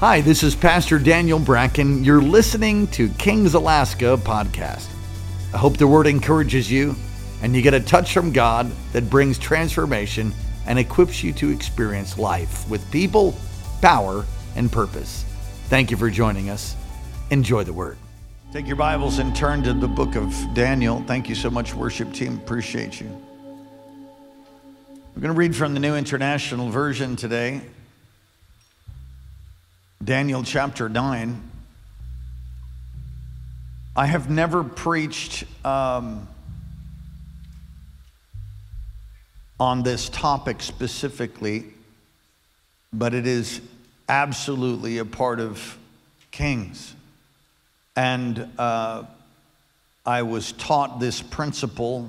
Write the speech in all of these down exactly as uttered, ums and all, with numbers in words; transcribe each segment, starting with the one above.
Hi, this is Pastor Daniel Bracken. You're listening to Kings Alaska podcast. I hope the word encourages you and you get a touch from God that brings transformation and equips you to experience life with people, power, and purpose. Thank you for joining us. Enjoy the word. Take your Bibles and turn to the book of Daniel. Thank you so much, worship team. Appreciate you. We're going to read from the New International Version today. Daniel chapter nine. I have never preached um, on this topic specifically, but it is absolutely a part of Kings. And uh, I was taught this principle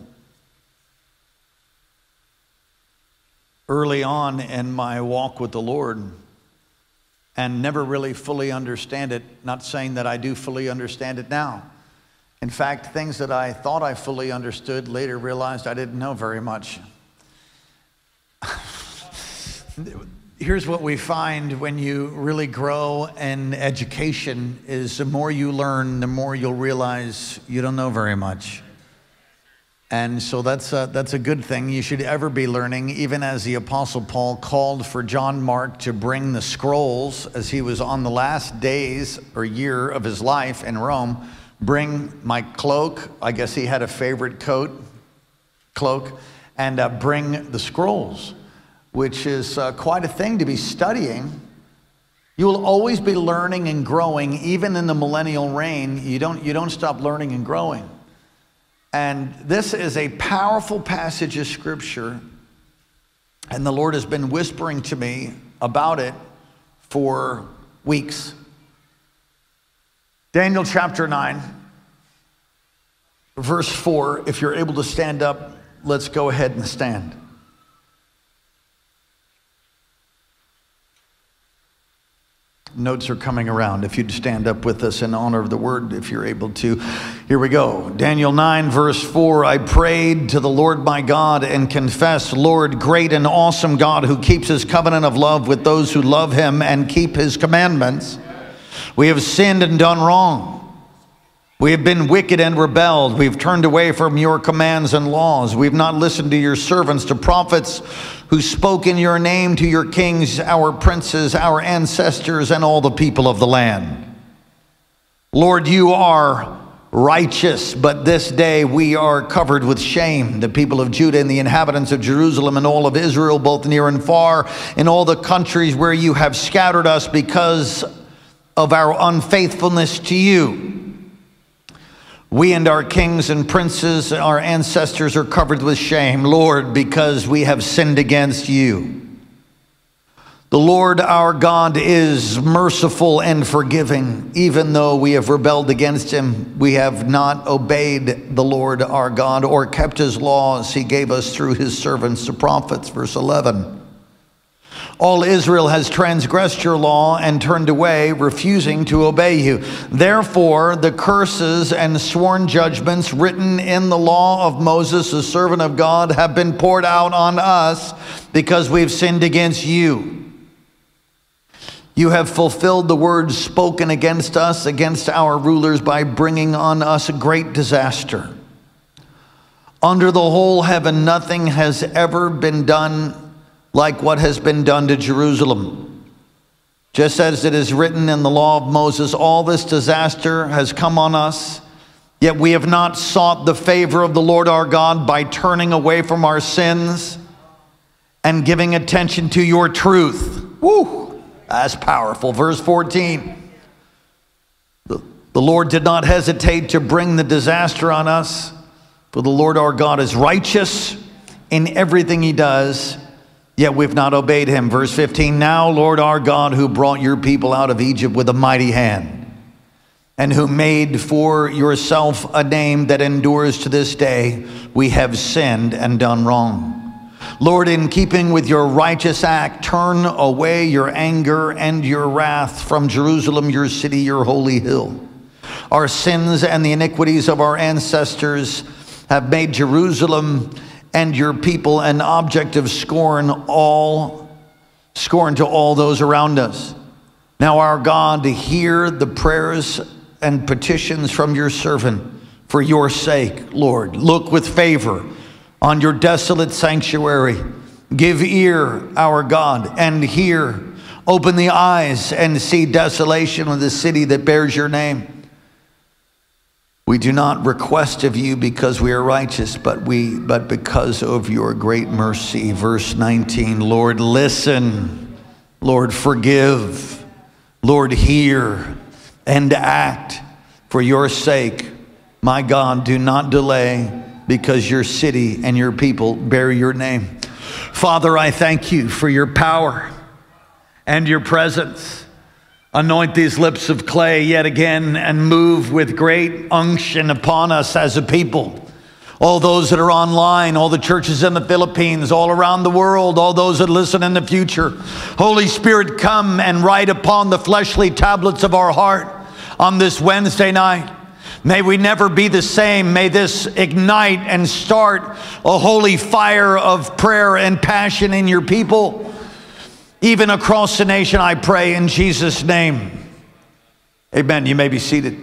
early on in my walk with the Lord, and never really fully understand it. Not saying that I do fully understand it now. In fact, things that I thought I fully understood later realized I didn't know very much. Here's what we find when you really grow in education is the more you learn, the more you'll realize you don't know very much. And so that's a, that's a good thing. You should ever be learning, even as the Apostle Paul called for John Mark to bring the scrolls as he was on the last days or year of his life in Rome. Bring my cloak. I guess he had a favorite coat, cloak, and uh, bring the scrolls, which is uh, quite a thing to be studying. You will always be learning and growing, even in the millennial reign. You don't, you don't stop learning and growing. And this is a powerful passage of scripture, and the Lord has been whispering to me about it for weeks. Daniel chapter nine, verse four. If you're able to stand up, let's go ahead and stand. Notes are coming around. If you'd stand up with us in honor of the word, if you're able to. Here we go. Daniel nine, verse four. I prayed to the Lord my God and confessed, Lord, great and awesome God who keeps his covenant of love with those who love him and keep his commandments. We have sinned and done wrong. We have been wicked and rebelled. We've turned away from your commands and laws. We've not listened to your servants, to prophets who spoke in your name to your kings, our princes, our ancestors, and all the people of the land. Lord, you are righteous, but this day we are covered with shame. The people of Judah and the inhabitants of Jerusalem and all of Israel, both near and far, in all the countries where you have scattered us because of our unfaithfulness to you. We and our kings and princes, our ancestors are covered with shame, Lord, because we have sinned against you. The Lord our God is merciful and forgiving. Even though we have rebelled against him, we have not obeyed the Lord our God or kept his laws he gave us through his servants, the prophets. Verse eleven. All Israel has transgressed your law and turned away, refusing to obey you. Therefore, the curses and sworn judgments written in the law of Moses, the servant of God, have been poured out on us because we've sinned against you. You have fulfilled the words spoken against us, against our rulers, by bringing on us a great disaster. Under the whole heaven, nothing has ever been done like what has been done to Jerusalem. Just as it is written in the law of Moses, all this disaster has come on us, yet we have not sought the favor of the Lord our God by turning away from our sins and giving attention to your truth. Woo, that's powerful. Verse fourteen. The, the Lord did not hesitate to bring the disaster on us, for the Lord our God is righteous in everything he does, yet we've not obeyed him. Verse fifteen, now, Lord our God, who brought your people out of Egypt with a mighty hand, and who made for yourself a name that endures to this day, we have sinned and done wrong. Lord, in keeping with your righteous act, turn away your anger and your wrath from Jerusalem, your city, your holy hill. Our sins and the iniquities of our ancestors have made Jerusalem and your people an object of scorn, all scorn to all those around us. Now, our God, hear the prayers and petitions from your servant for your sake, Lord. Look with favor on your desolate sanctuary. Give ear, our God, and hear. Open the eyes and see desolation of the city that bears your name. We do not request of you because we are righteous, but we but because of your great mercy. Verse nineteen, Lord, listen. Lord, forgive. Lord, hear and act for your sake. My God, do not delay, because your city and your people bear your name. Father, I thank you for your power and your presence. Anoint these lips of clay yet again and move with great unction upon us as a people. All those that are online, all the churches in the Philippines, all around the world, all those that listen in the future. Holy Spirit, come and write upon the fleshly tablets of our heart on this Wednesday night. May we never be the same. May this ignite and start a holy fire of prayer and passion in your people. Even across the nation, I pray in Jesus' name. Amen. You may be seated.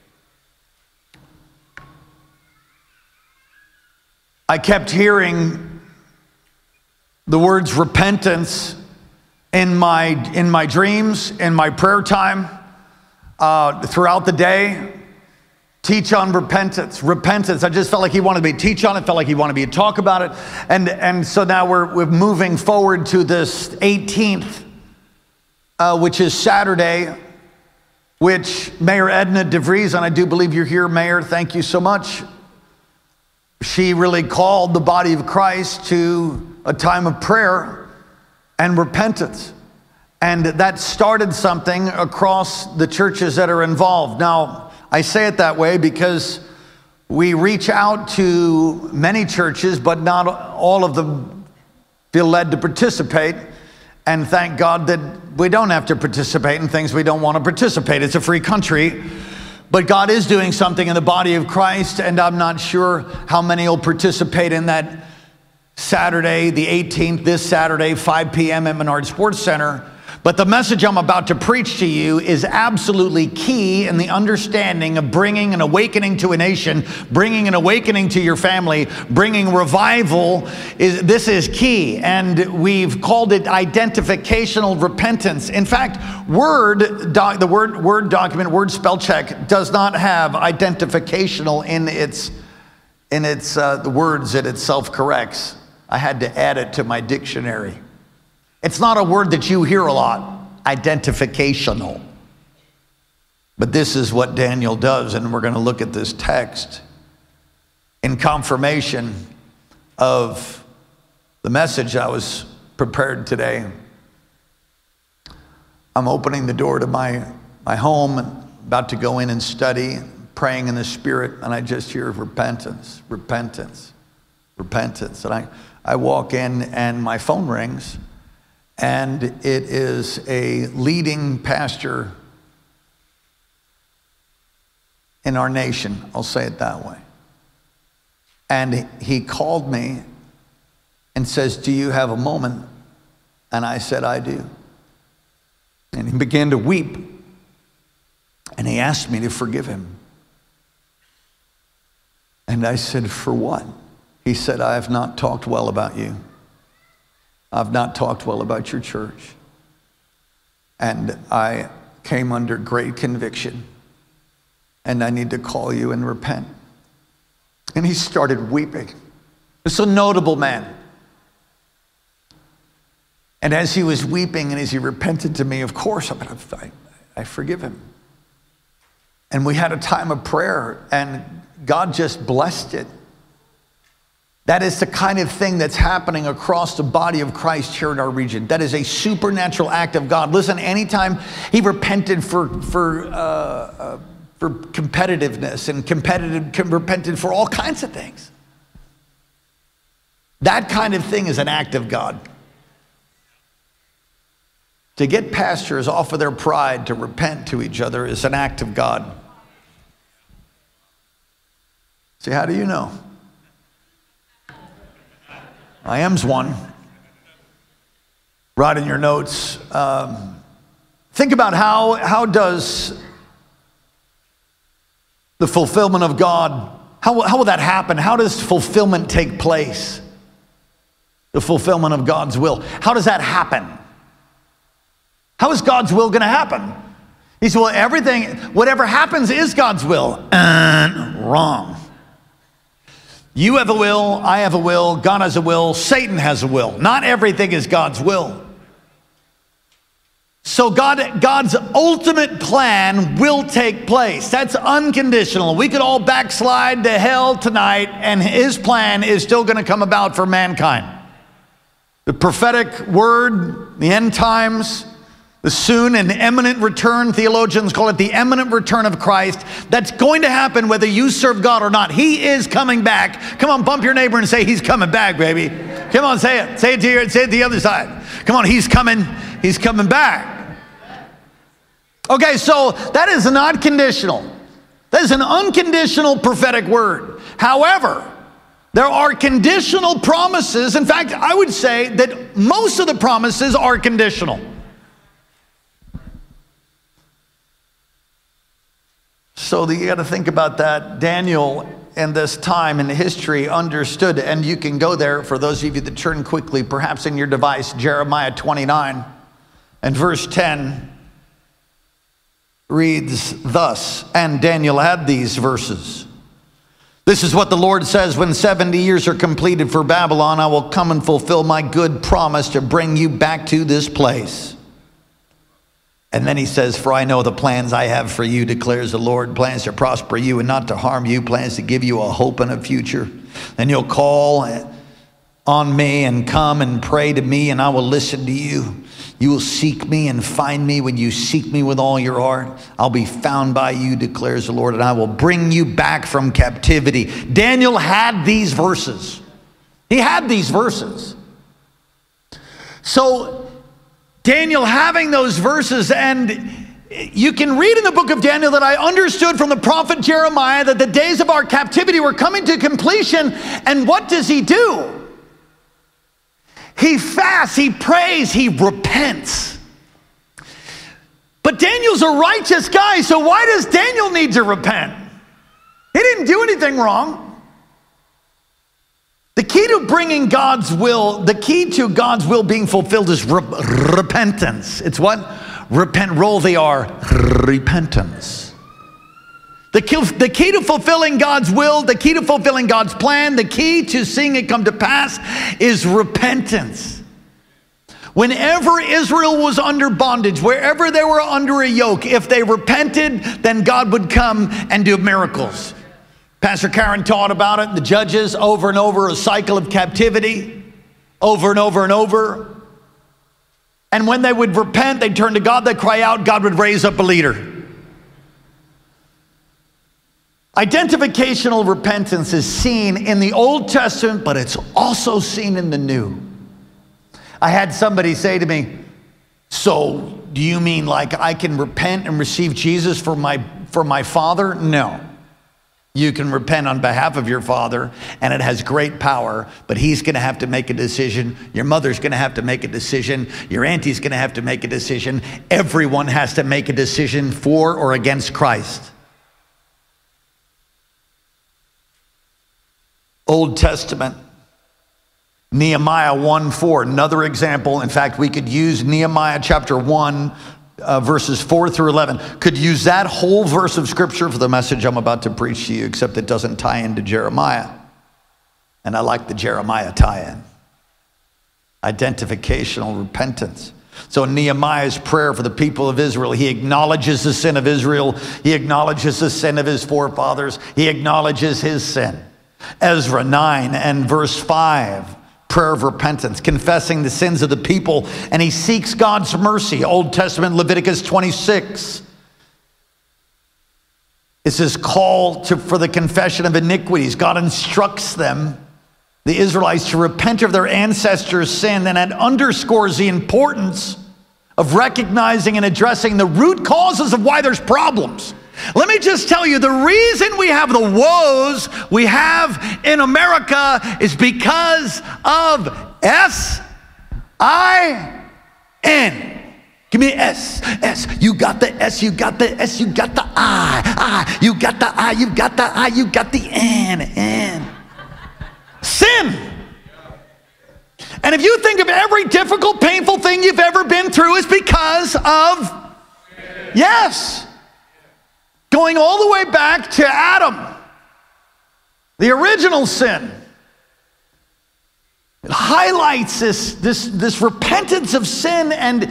I kept hearing the words repentance in my in my dreams, in my prayer time, uh, throughout the day. Teach on repentance. Repentance. I just felt like he wanted me to teach on it. Felt like he wanted me to talk about it. And and so now we're we're moving forward to this eighteenth, uh, which is Saturday, which Mayor Edna DeVries, and I do believe you're here, Mayor. Thank you so much. She really called the body of Christ to a time of prayer and repentance. And that started something across the churches that are involved. Now, I say it that way because we reach out to many churches, but not all of them feel led to participate. And thank God that we don't have to participate in things we don't want to participate. It's a free country. But God is doing something in the body of Christ, and I'm not sure how many will participate in that Saturday, the eighteenth, this Saturday, five p.m. at Menard Sports Center. But the message I'm about to preach to you is absolutely key in the understanding of bringing an awakening to a nation, bringing an awakening to your family, bringing revival. Is this is key, and we've called it identificational repentance. In fact, Word, doc, the word Word document, Word spell check does not have identificational in its in its uh, the words that it self corrects. I had to add it to my dictionary. It's not a word that you hear a lot, identificational. But this is what Daniel does, and we're going to look at this text in confirmation of the message I was prepared today. I'm opening the door to my, my home, and about to go in and study, praying in the Spirit, and I just hear repentance, repentance, repentance. And I, I walk in, and my phone rings. And it is a leading pastor in our nation, I'll say it that way. And he called me and says, "Do you have a moment?" And I said, "I do." And he began to weep. And he asked me to forgive him. And I said, "For what?" He said, "I have not talked well about you. I've not talked well about your church. And I came under great conviction. And I need to call you and repent." And he started weeping. It's a notable man. And as he was weeping and as he repented to me, of course, I, I, I forgive him. And we had a time of prayer, and God just blessed it. That is the kind of thing that's happening across the body of Christ here in our region. That is a supernatural act of God. Listen, anytime he repented for for uh, uh, for competitiveness and competitive repented for all kinds of things. That kind of thing is an act of God. To get pastors off of their pride to repent to each other is an act of God. See, how do you know? I am's one. Write in your notes, um, Think about how, how does the fulfillment of God, how, how will that happen? How does fulfillment take place? The fulfillment of God's will. How does that happen? How is God's will going to happen? He said, well, everything, whatever happens is God's will. Uh, wrong. You have a will, I have a will, God has a will, Satan has a will. Not everything is God's will. So God, God's ultimate plan will take place. That's unconditional. We could all backslide to hell tonight, and his plan is still going to come about for mankind. The prophetic word, the end times, the soon and imminent return, theologians call it the imminent return of Christ. That's going to happen whether you serve God or not. He is coming back. Come on, bump your neighbor and say, he's coming back, baby. Come on, say it. Say it to your, say it to the other side. Come on, he's coming. He's coming back. Okay, so that is not conditional. That is an unconditional prophetic word. However, there are conditional promises. In fact, I would say that most of the promises are conditional. So you got to think about that. Daniel in this time in history understood, and you can go there for those of you that turn quickly, perhaps in your device, Jeremiah twenty-nine and verse ten reads thus, and Daniel had these verses. This is what the Lord says, when seventy years are completed for Babylon, I will come and fulfill my good promise to bring you back to this place. And then he says, for I know the plans I have for you, declares the Lord, plans to prosper you and not to harm you, plans to give you a hope and a future. And you'll call on me and come and pray to me, and I will listen to you. You will seek me and find me when you seek me with all your heart. I'll be found by you, declares the Lord, and I will bring you back from captivity. Daniel had these verses. He had these verses. So Daniel having those verses, and you can read in the book of Daniel that I understood from the prophet Jeremiah that the days of our captivity were coming to completion. And what does he do? He fasts, he prays, he repents. But Daniel's a righteous guy, so why does Daniel need to repent? He didn't do anything wrong. The key to bringing God's will, the key to God's will being fulfilled is re- repentance. It's what? Repent, roll the R, repentance. The key, the key to fulfilling God's will, the key to fulfilling God's plan, the key to seeing it come to pass is repentance. Whenever Israel was under bondage, wherever they were under a yoke, if they repented, then God would come and do miracles. Pastor Karen taught about it, the Judges, over and over, a cycle of captivity, over and over and over. And when they would repent, they'd turn to God, they'd cry out, God would raise up a leader. Identificational repentance is seen in the Old Testament, but it's also seen in the New. I had somebody say to me, so do you mean like I can repent and receive Jesus for my, for my father? No. You can repent on behalf of your father, and it has great power, but he's going to have to make a decision. Your mother's going to have to make a decision. Your auntie's going to have to make a decision. Everyone has to make a decision for or against Christ. Old Testament, Nehemiah one four, another example. In fact, we could use Nehemiah chapter one, Uh, verses four through eleven, could use that whole verse of scripture for the message I'm about to preach to you, except it doesn't tie into Jeremiah. And I like the Jeremiah tie-in. Identificational repentance. So in Nehemiah's prayer for the people of Israel, he acknowledges the sin of Israel. He acknowledges the sin of his forefathers. He acknowledges his sin. Ezra nine and verse five. Prayer of repentance, confessing the sins of the people, and he seeks God's mercy. Old Testament, Leviticus twenty-six. It's his call to, for the confession of iniquities. God instructs them, the Israelites, to repent of their ancestors' sin, and that underscores the importance of recognizing and addressing the root causes of why there's problems. Let me just tell you, the reason we have the woes we have in America is because of S I N. Give me S, S. You got the S, you got the S, you got the I, I. You got the I, you got the I, you got the N, N. Sin. And if you think of every difficult, painful thing you've ever been through is because of, yes, going all the way back to Adam, the original sin. It highlights this, this, this repentance of sin and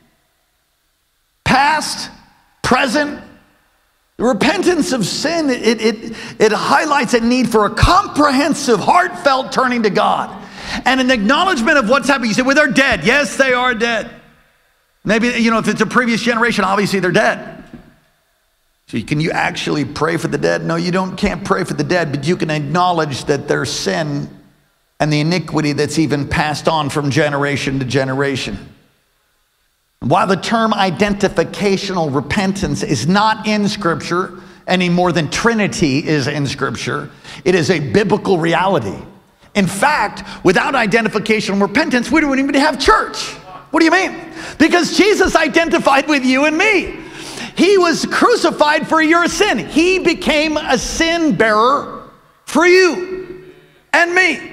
past, present. The repentance of sin, it, it, it highlights a need for a comprehensive, heartfelt turning to God and an acknowledgement of what's happening. You say, well, they're dead. Yes, they are dead. Maybe, you know, if it's a previous generation, obviously they're dead. So can you actually pray for the dead? No, you don't. Can't pray for the dead, but you can acknowledge that their sin and the iniquity that's even passed on from generation to generation. While the term identificational repentance is not in Scripture any more than Trinity is in Scripture, it is a biblical reality. In fact, without identificational repentance, we don't even have church. What do you mean? Because Jesus identified with you and me. He was crucified for your sin. He became a sin bearer for you and me.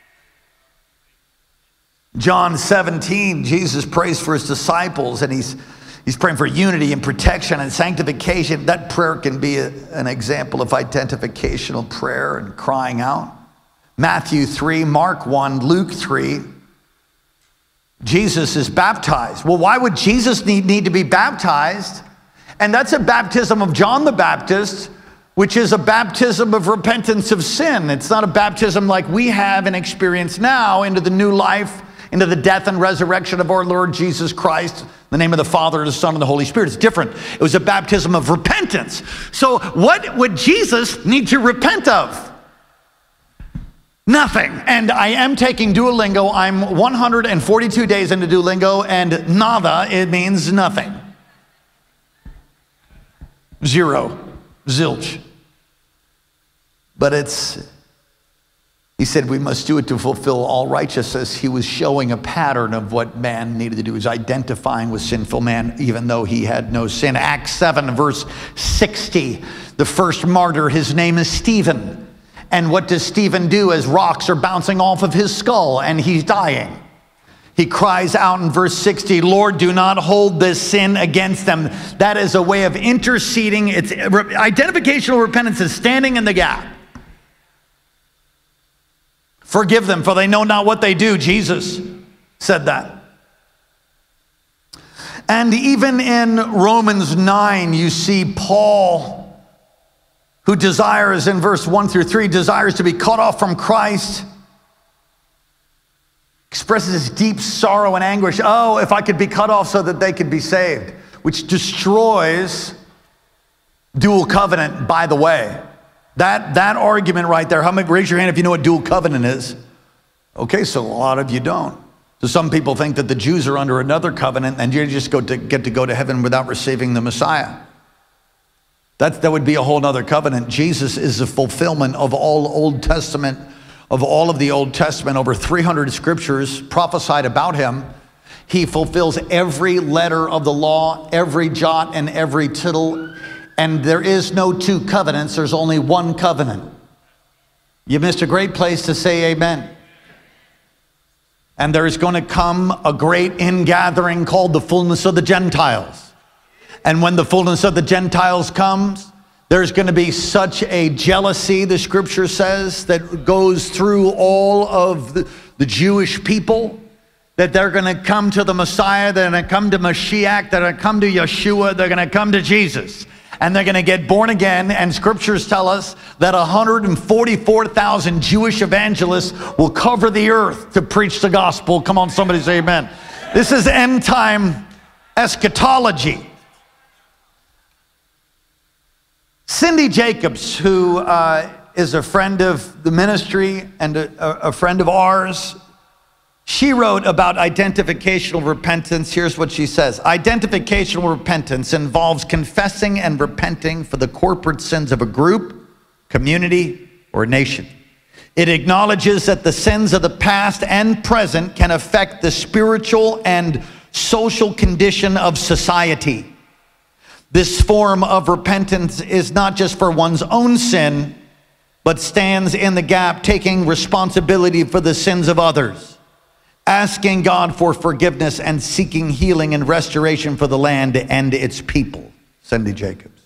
John seventeen, Jesus prays for his disciples, and he's, he's praying for unity and protection and sanctification. That prayer can be a, an example of identificational prayer and crying out. Matthew three, Mark one, Luke three. Jesus is baptized. Well, why would Jesus need, need to be baptized? And that's a baptism of John the Baptist, which is a baptism of repentance of sin. It's not a baptism like we have and experience now into the new life, into the death and resurrection of our Lord Jesus Christ, in the name of the Father, the Son, and the Holy Spirit. It's different. It was a baptism of repentance. So what would Jesus need to repent of? Nothing. And I am taking Duolingo. I'm one hundred forty-two days into Duolingo, and nada, it means nothing. Zero. Zilch. But it's, he said we must do it to fulfill all righteousness. He was showing a pattern of what man needed to do. He was identifying with sinful man even though he had no sin. Acts seven verse sixty, the first martyr, his name is Stephen. And what does Stephen do as rocks are bouncing off of his skull and he's dying? He cries out in verse sixty, Lord, do not hold this sin against them. That is a way of interceding. It's identificational repentance is standing in the gap. Forgive them, for they know not what they do. Jesus said that. And even in Romans nine, you see Paul, who desires, in verse one through three, desires to be cut off from Christ, expresses his deep sorrow and anguish. Oh, if I could be cut off so that they could be saved, which destroys dual covenant, by the way. That, that argument right there, how many, raise your hand if you know what dual covenant is. Okay, so a lot of you don't. So some people think that the Jews are under another covenant and you just go to, get to go to heaven without receiving the Messiah. That, that would be a whole other covenant. Jesus is the fulfillment of all Old Testament, of all of the Old Testament, over three hundred scriptures prophesied about him. He fulfills every letter of the law, every jot and every tittle. And there is no two covenants, there's only one covenant. You missed a great place to say amen. And there is going to come a great ingathering called the fullness of the Gentiles. And when the fullness of the Gentiles comes, there's going to be such a jealousy, the scripture says, that goes through all of the, the Jewish people, that they're going to come to the Messiah, they're going to come to Mashiach, they're going to come to Yeshua, they're going to come to Jesus. And they're going to get born again, and scriptures tell us that one hundred forty-four thousand Jewish evangelists will cover the earth to preach the gospel. Come on, somebody say amen. This is end time eschatology. Cindy Jacobs, who uh, is a friend of the ministry and a, a friend of ours, she wrote about identificational repentance. Here's what she says. Identificational repentance involves confessing and repenting for the corporate sins of a group, community, or nation. It acknowledges that the sins of the past and present can affect the spiritual and social condition of society. This form of repentance is not just for one's own sin, but stands in the gap, taking responsibility for the sins of others, asking God for forgiveness and seeking healing and restoration for the land and its people. Cindy Jacobs.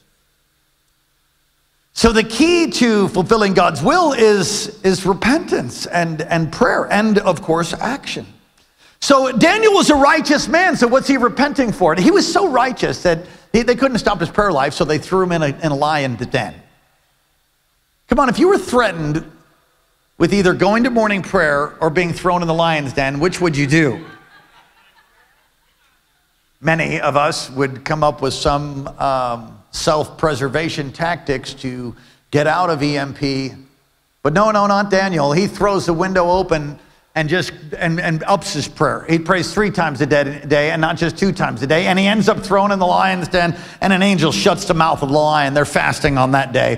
So the key to fulfilling God's will is, is repentance and, and prayer and, of course, action. So Daniel was a righteous man, so what's he repenting for? He was so righteous that he, they couldn't stop his prayer life, so they threw him in a, in a lion's den. Come on, if you were threatened with either going to morning prayer or being thrown in the lion's den, which would you do? Many of us would come up with some um, self-preservation tactics to get out of E M P. But no, no, not Daniel. He throws the window open and just and, and ups his prayer. He prays three times a day and not just two times a day. And he ends up thrown in the lion's den, and an angel shuts the mouth of the lion. They're fasting on that day.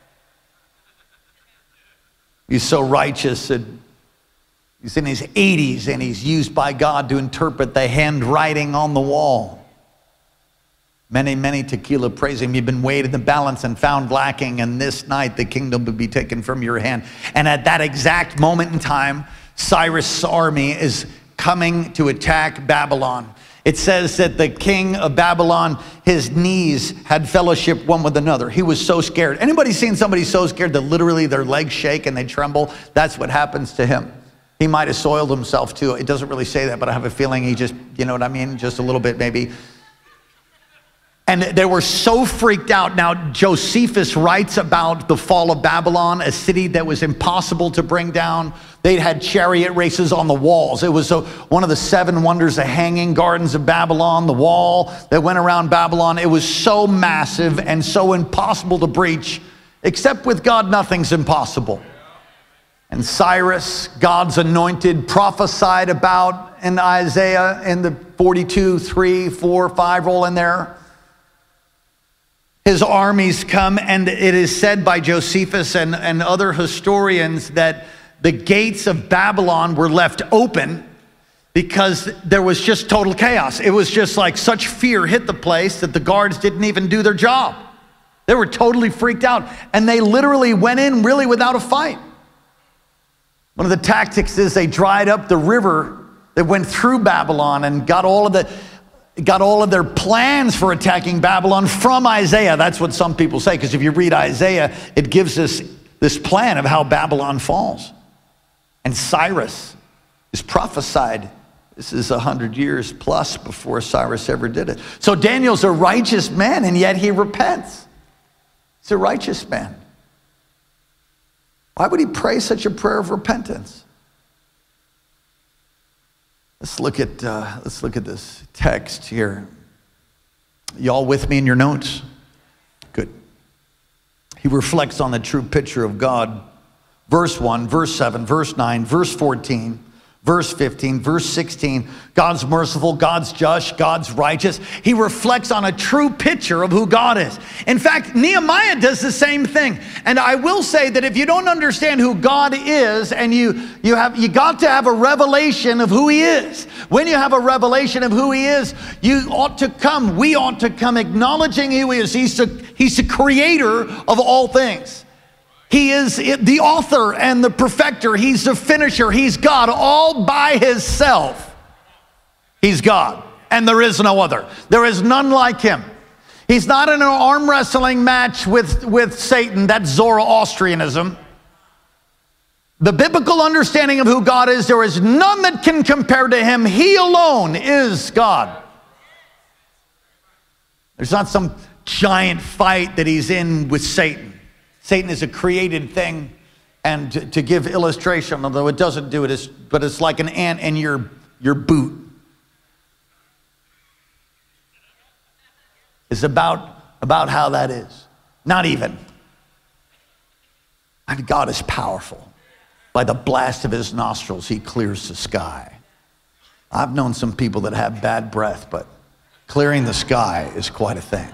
He's so righteous that he's in his eighties and he's used by God to interpret the handwriting on the wall. Many, many tequila praise him. You've been weighed in the balance and found lacking, and this night the kingdom will be taken from your hand. And at that exact moment in time, Cyrus' army is coming to attack Babylon. It says that the king of Babylon, his knees had fellowship one with another. He was so scared. Anybody seen somebody so scared that literally their legs shake and they tremble? That's what happens to him. He might have soiled himself too. It doesn't really say that, but I have a feeling he just, you know what I mean? Just a little bit maybe. And they were so freaked out. Now, Josephus writes about the fall of Babylon, a city that was impossible to bring down. They had chariot races on the walls. It was a, one of the seven wonders, the Hanging Gardens of Babylon, the wall that went around Babylon. It was so massive and so impossible to breach, except with God, nothing's impossible. And Cyrus, God's anointed, prophesied about in Isaiah in the forty-two, three, four, five, roll in there. His armies come, and it is said by Josephus and, and other historians that the gates of Babylon were left open because there was just total chaos. It was just like such fear hit the place that the guards didn't even do their job. They were totally freaked out, and they literally went in really without a fight. One of the tactics is they dried up the river that went through Babylon and got all of the got all of their plans for attacking Babylon from Isaiah. That's what some people say, because if you read Isaiah, it gives us this plan of how Babylon falls. And Cyrus is prophesied. This is a hundred years plus before Cyrus ever did it. So Daniel's a righteous man, and yet he repents. He's a righteous man. Why would he pray such a prayer of repentance? Let's look at uh, let's look at this text here. Y'all with me in your notes? Good. He reflects on the true picture of God. Verse one, verse seven, verse nine, verse fourteen, verse fifteen, verse sixteen. God's merciful, God's just, God's righteous. He reflects on a true picture of who God is. In fact, Nehemiah does the same thing. And I will say that if you don't understand who God is, and you you have you got to have a revelation of who he is. When you have a revelation of who he is, you ought to come, we ought to come acknowledging who he is. He's the, he's the creator of all things. He is the author and the perfecter. He's the finisher. He's God all by himself. He's God, and there is no other. There is none like him. He's not in an arm wrestling match with, with Satan. That's Zoroastrianism. The biblical understanding of who God is, there is none that can compare to him. He alone is God. There's not some giant fight that he's in with Satan. Satan is a created thing, and to, to give illustration, although it doesn't do it, it's, but it's like an ant in your, your boot. It's about, about how that is. Not even. And God is powerful. By the blast of his nostrils, he clears the sky. I've known some people that have bad breath, but clearing the sky is quite a thing.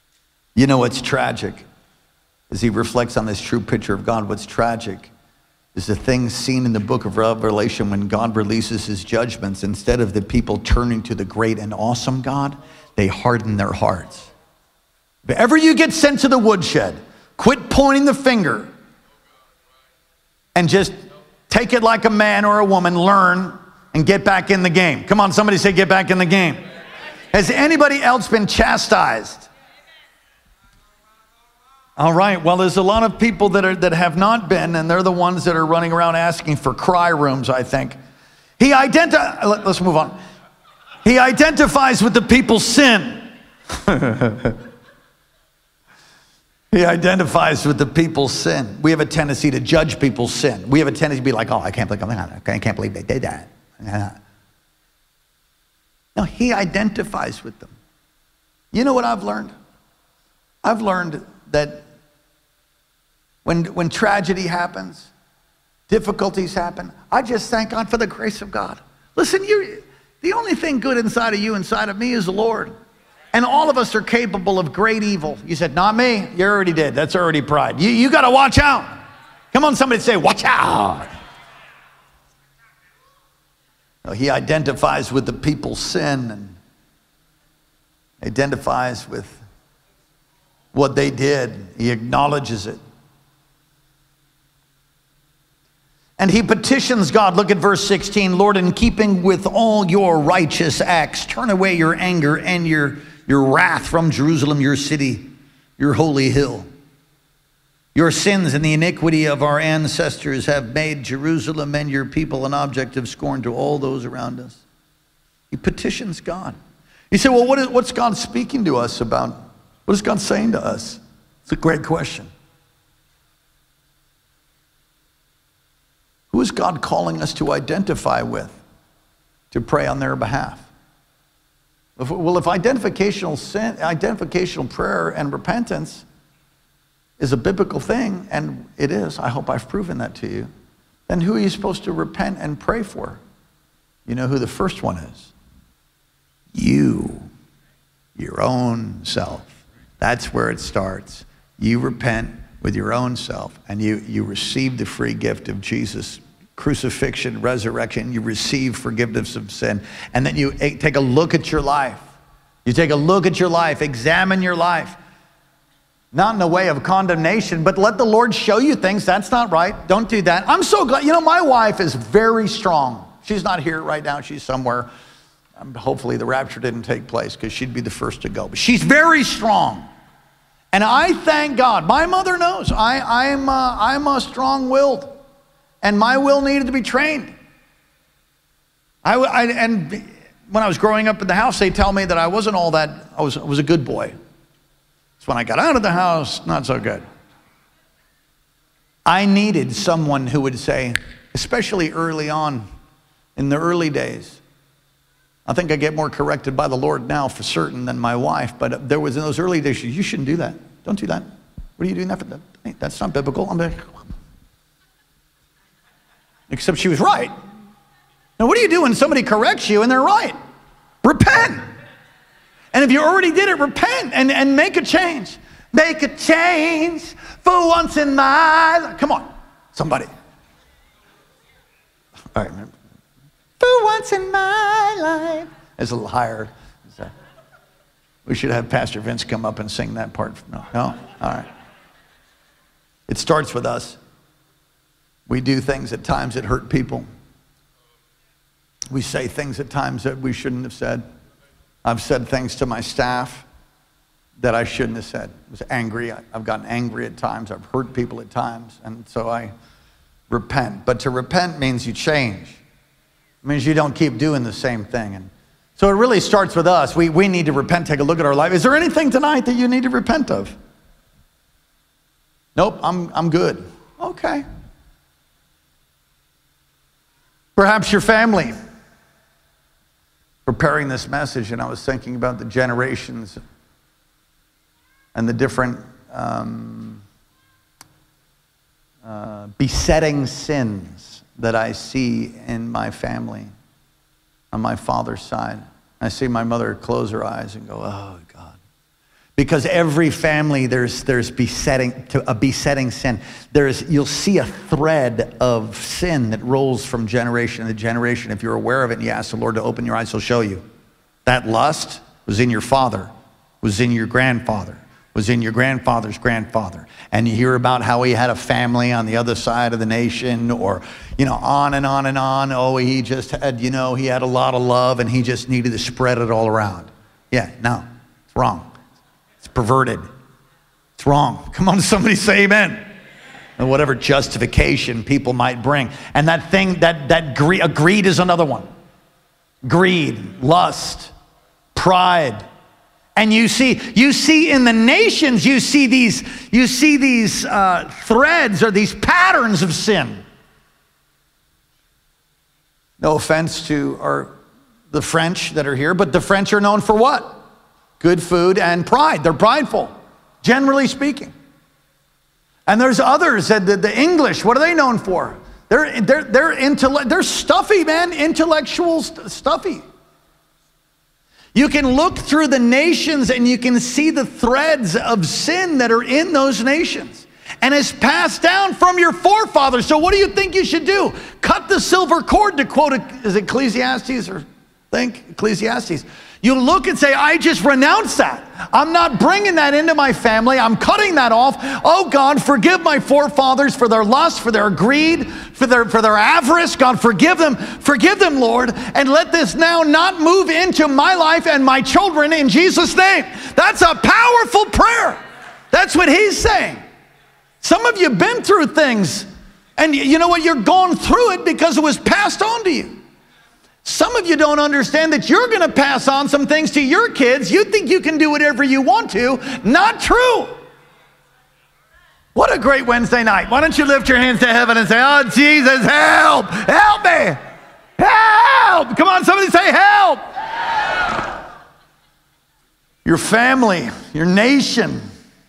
You know what's tragic? As he reflects on this true picture of God, what's tragic is the thing seen in the book of Revelation when God releases his judgments. Instead of the people turning to the great and awesome God, they harden their hearts. If ever you get sent to the woodshed, quit pointing the finger and just take it like a man or a woman, learn, and get back in the game. Come on, somebody say get back in the game. Has anybody else been chastised? All right, well, there's a lot of people that are that have not been, and they're the ones that are running around asking for cry rooms, I think. He identi- let's move on. He identifies with the people's sin. He identifies with the people's sin. We have a tendency to judge people's sin. We have a tendency to be like, oh, I can't believe, I can't believe they did that. No, he identifies with them. You know what I've learned? I've learned that when, when tragedy happens, difficulties happen, I just thank God for the grace of God. Listen, you, the only thing good inside of you, inside of me, is the Lord. And all of us are capable of great evil. You said, not me. You already did. That's already pride. You, you got to watch out. Come on, somebody say, watch out. No, he identifies with the people's sin and identifies with what they did. He acknowledges it. And he petitions God. Look at verse sixteen. Lord, in keeping with all your righteous acts, turn away your anger and your, your wrath from Jerusalem, your city, your holy hill. Your sins and the iniquity of our ancestors have made Jerusalem and your people an object of scorn to all those around us. He petitions God. You say, well, what is, what's God speaking to us about? What is God saying to us? It's a great question. Who is God calling us to identify with, to pray on their behalf? If, well, if identificational sin, identificational prayer and repentance is a biblical thing, and it is, I hope I've proven that to you, then who are you supposed to repent and pray for? You know who the first one is? You, your own self. That's where it starts. You repent with your own self, and you, you receive the free gift of Jesus' crucifixion, resurrection. You receive forgiveness of sin, and then you take a look at your life. You take a look at your life, examine your life. Not in the way of condemnation, but let the Lord show you things. That's not right. Don't do that. I'm so glad. You know, my wife is very strong. She's not here right now. She's somewhere. Um, hopefully the rapture didn't take place because she'd be the first to go. But she's very strong. And I thank God. My mother knows I, I'm, uh, I'm a strong-willed. And my will needed to be trained. I, I, and when I was growing up in the house, they tell me that I wasn't all that, I was, I was a good boy. So when I got out of the house, not so good. I needed someone who would say, especially early on, in the early days, I think I get more corrected by the Lord now for certain than my wife, but there was in those early days, you shouldn't do that. Don't do that. What are you doing that for? That's not biblical. I'm like, except she was right. Now, what do you do when somebody corrects you and they're right? Repent. And if you already did it, repent and, and make a change. Make a change for once in my life. Come on, somebody. All right. For once in my life. It's a little higher. We should have Pastor Vince come up and sing that part. No? No? All right. It starts with us. We do things at times that hurt people. We say things at times that we shouldn't have said. I've said things to my staff that I shouldn't have said. I was angry. I've gotten angry at times. I've hurt people at times. And so I repent. But to repent means you change. It means you don't keep doing the same thing. And so it really starts with us. We, we need to repent. Take a look at our life. Is there anything tonight that you need to repent of? Nope, I'm, I'm good. Okay. Perhaps your family. Preparing this message, and I was thinking about the generations and the different um, uh, besetting sins that I see in my family on my father's side. I see my mother close her eyes and go, oh, God. Because every family, there's there's besetting to a besetting sin. There's you'll see a thread of sin that rolls from generation to generation. If you're aware of it and you ask the Lord to open your eyes, he'll show you. That lust was in your father, was in your grandfather, was in your grandfather's grandfather. And you hear about how he had a family on the other side of the nation, or, you know, on and on and on. Oh, he just had, you know, he had a lot of love and he just needed to spread it all around. Yeah, no, it's wrong. Perverted. It's wrong. Come on, somebody say amen. And whatever justification people might bring. And that thing, that, that greed, uh, greed is another one. Greed, lust, pride. And you see, you see in the nations, you see these, you see these uh, threads or these patterns of sin. No offense to our, the French that are here, but the French are known for what? Good food and pride. They're prideful, generally speaking. And there's others, that the, the English, what are they known for? They're, they're, they're, intellect, they're stuffy, man, intellectual st- stuffy. You can look through the nations and you can see the threads of sin that are in those nations. And it's passed down from your forefathers. So what do you think you should do? Cut the silver cord, to quote, is it Ecclesiastes or think Ecclesiastes? You look and say, I just renounce that. I'm not bringing that into my family. I'm cutting that off. Oh God, forgive my forefathers for their lust, for their greed, for their, for their avarice. God, forgive them. Forgive them, Lord. And let this now not move into my life and my children in Jesus' name. That's a powerful prayer. That's what he's saying. Some of you have been through things, and you know what? You're going through it because it was passed on to you. Some of you don't understand that you're going to pass on some things to your kids. You think you can do whatever you want to. Not true. What a great Wednesday night. Why don't you lift your hands to heaven and say, oh, Jesus, help. Help me. Help. Come on, somebody say help. Help. Your family, your nation.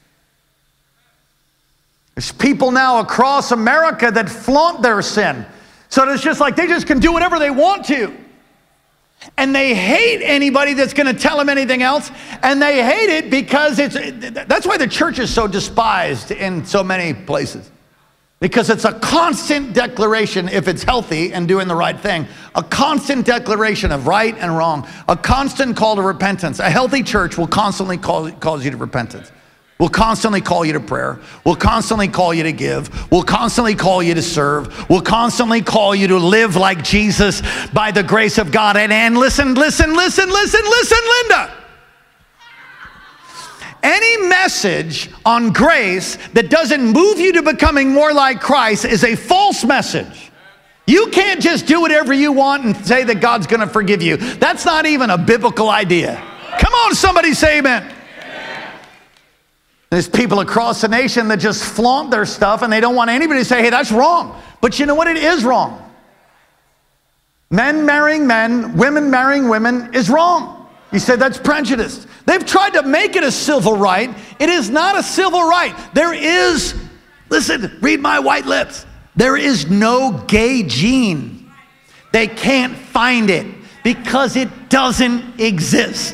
There's people now across America that flaunt their sin. So it's just like they just can do whatever they want to. And they hate anybody that's going to tell them anything else. And they hate it because it's, that's why the church is so despised in so many places. Because it's a constant declaration, if it's healthy and doing the right thing, a constant declaration of right and wrong, a constant call to repentance. A healthy church will constantly call, calls you to repentance. Will constantly call you to prayer. Will constantly call you to give. Will constantly call you to serve. Will constantly call you to live like Jesus by the grace of God. And, and listen, listen, listen, listen, listen, Linda. Any message on grace that doesn't move you to becoming more like Christ is a false message. You can't just do whatever you want and say that God's going to forgive you. That's not even a biblical idea. Come on, somebody say amen. There's people across the nation that just flaunt their stuff and they don't want anybody to say, hey, that's wrong. But you know what? It is wrong. Men marrying men, women marrying women is wrong. You said that's prejudice. They've tried to make it a civil right. It is not a civil right. There is, listen, read my white lips. There is no gay gene. They can't find it because it doesn't exist.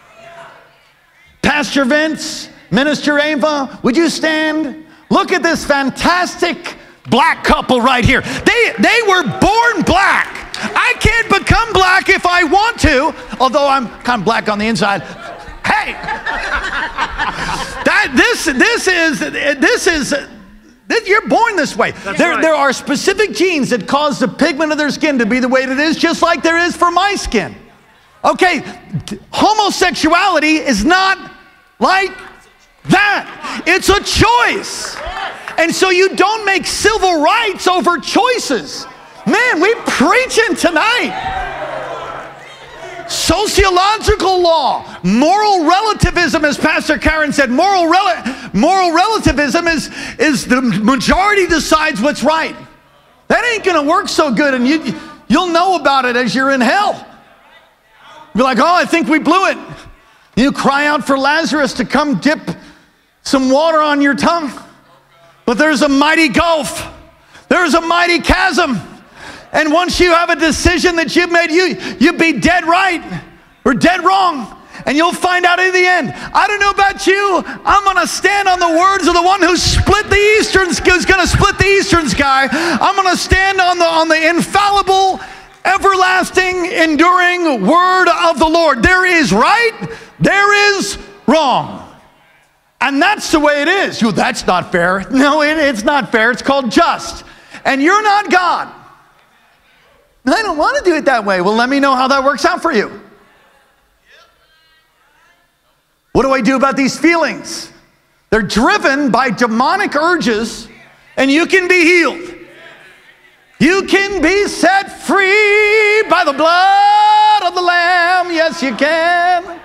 Pastor Vince, Minister Ava, would you stand? Look at this fantastic black couple right here. They, they were born black. I can't become black if I want to, although I'm kind of black on the inside. Hey, that this this is this is this, you're born this way. There right. There are specific genes that cause the pigment of their skin to be the way it is, just like there is for my skin. Okay, homosexuality is not like that. It's a choice. And so you don't make civil rights over choices. Man, we preaching tonight. Sociological law, moral relativism, as Pastor Karen said, moral rel- moral relativism is, is the majority decides what's right. That ain't gonna work so good, and you, you'll know about it as you're in hell. You're like, oh, I think we blew it. You cry out for Lazarus to come dip some water on your tongue. But there's a mighty gulf. There's a mighty chasm. And once you have a decision that you've made, you, you'd be dead right or dead wrong. and you'll find out in the end. I don't know about you. I'm going to stand on the words of the one who split the eastern, who's going to split the eastern sky. I'm going to stand on the, on the infallible, everlasting, enduring word of the Lord. There is right, there is wrong. And that's the way it is. You, that's not fair. No, it, it's not fair. It's called just. And you're not God. I don't want to do it that way. Well, let me know how that works out for you. What do I do about these feelings? They're driven by demonic urges, and you can be healed. You can be set free by the blood of the Lamb. Yes, you can.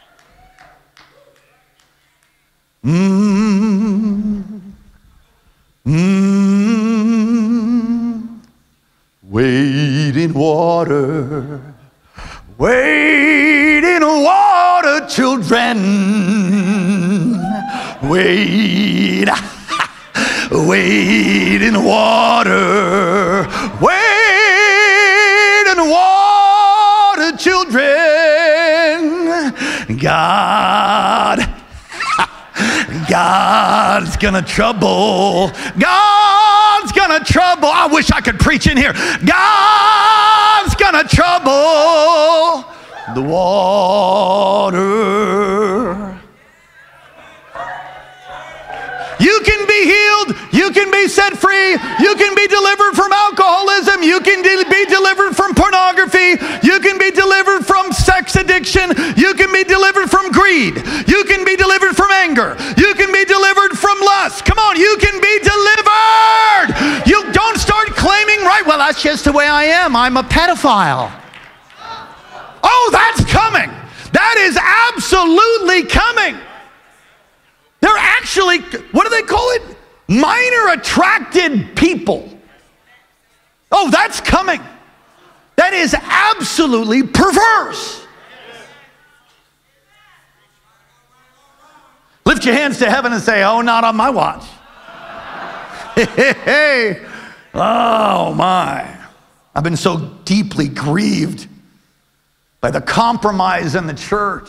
Mmm. Mmm. Wade in water. Wade in water, children. Wade. Wade in water. Wade in water, children. God. God's gonna trouble. God's gonna trouble. I wish I could preach in here. God's gonna trouble the water. You can be healed. You can be set free. You can be delivered from alcoholism. You can de- be delivered from pornography. You can be delivered from sex addiction. You can be delivered from greed. You can be delivered from anger. You can be delivered from lust. Come on, you can be delivered. You don't start claiming, right, well, that's just the way I am. I'm a pedophile. Oh, that's coming. That is absolutely coming. They're actually, what do they call it? Minor attracted people. Oh, that's coming. That is absolutely perverse. Lift your hands to heaven and say, oh, not on my watch. Hey, hey. Oh, my. I've been so deeply grieved by the compromise in the church.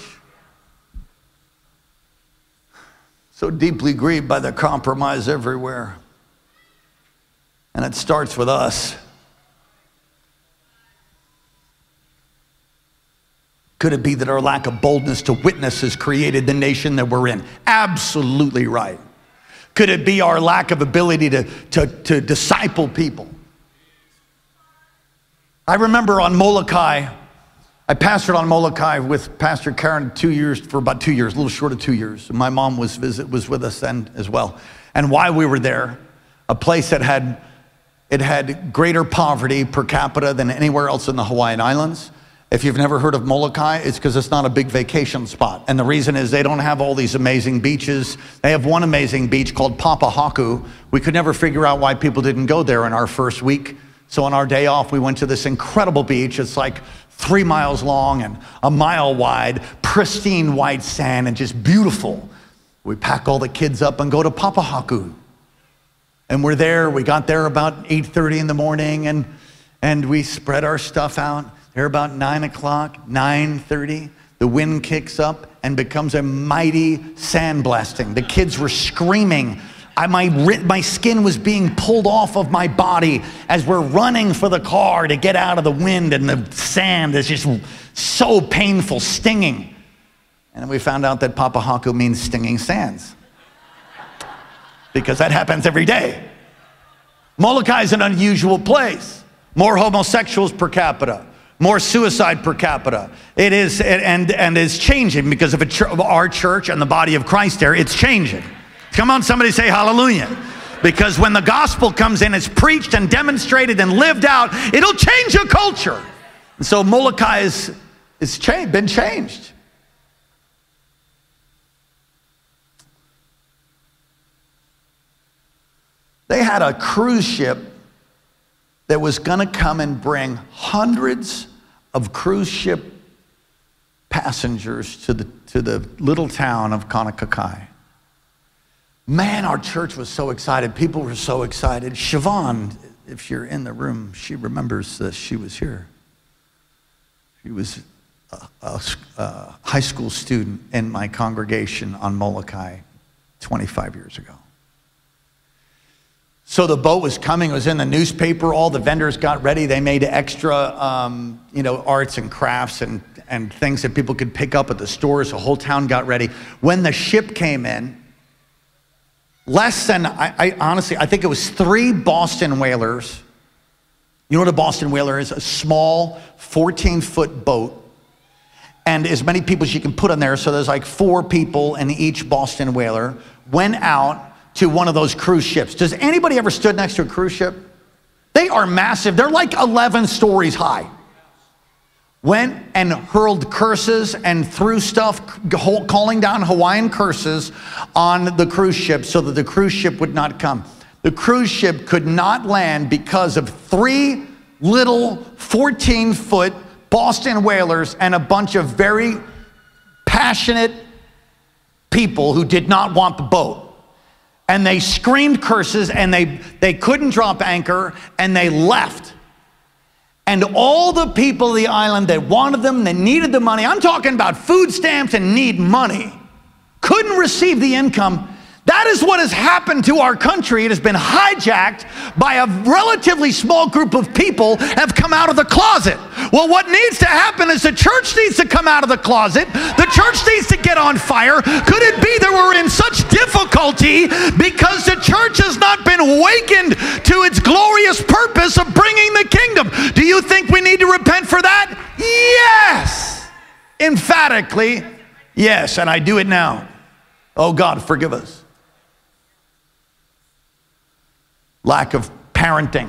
So deeply grieved by the compromise everywhere. And it starts with us. Could it be that our lack of boldness to witness has created the nation that we're in? Absolutely right. Could it be our lack of ability to, to, to disciple people? I remember on Molokai, I pastored on Molokai with Pastor Karen two years, for about two years, a little short of two years. My mom was visit was with us then as well. And while we were there, a place that had, it had greater poverty per capita than anywhere else in the Hawaiian Islands. If you've never heard of Molokai, it's because it's not a big vacation spot. And the reason is they don't have all these amazing beaches. They have one amazing beach called Papahaku. We could never figure out why people didn't go there in our first week. So on our day off, we went to this incredible beach. It's like three miles long and a mile wide, pristine white sand and just beautiful. We pack all the kids up and go to Papahaku. And we're there, we got there about eight thirty in the morning and, and we spread our stuff out. There about nine o'clock, nine thirty, the wind kicks up and becomes a mighty sandblasting. The kids were screaming. I, my, my skin was being pulled off of my body as we're running for the car to get out of the wind, and the sand is just so painful, stinging. And then we found out that Papahaku means stinging sands, because that happens every day. Molokai is an unusual place. More homosexuals per capita, more suicide per capita. It is, and, and it's changing because of, a ch- of our church and the body of Christ there, it's changing. Come on, somebody say hallelujah. Because when the gospel comes in, it's preached and demonstrated and lived out, it'll change a culture. And so Molokai is, is cha- been changed. They had a cruise ship that was going to come and bring hundreds of cruise ship passengers to the, to the little town of Kaunakakai. Man, our church was so excited. People were so excited. Siobhan, if you're in the room, she remembers that she was here. She was a, a, a high school student in my congregation on Molokai twenty-five years ago. So the boat was coming, it was in the newspaper, all the vendors got ready, they made extra um, you know, arts and crafts and, and things that people could pick up at the stores, the whole town got ready. When the ship came in, less than, I, I honestly, I think it was three Boston whalers. You know what a Boston whaler is? A small fourteen foot boat, and as many people as you can put on there, so there's like four people in each Boston whaler, went out to one of those cruise ships. Does anybody ever stood next to a cruise ship? They are massive. They're like eleven stories high. Went and hurled curses and threw stuff, calling down Hawaiian curses on the cruise ship so that the cruise ship would not come. The cruise ship could not land because of three little fourteen foot Boston whalers and a bunch of very passionate people who did not want the boat. And they screamed curses, and they, they couldn't drop anchor, and they left. And all the people of the island that wanted them, that needed the money, I'm talking about food stamps and need money, couldn't receive the income. That is what has happened to our country. It has been hijacked by a relatively small group of people have come out of the closet. Well, what needs to happen is the church needs to come out of the closet. The church needs to get on fire. Could it be that we're in such difficulty because the church has not been awakened to its glorious purpose of bringing the kingdom? Do you think we need to repent for that? Yes. Emphatically, yes. And I do it now. Oh, God, forgive us. Lack of parenting.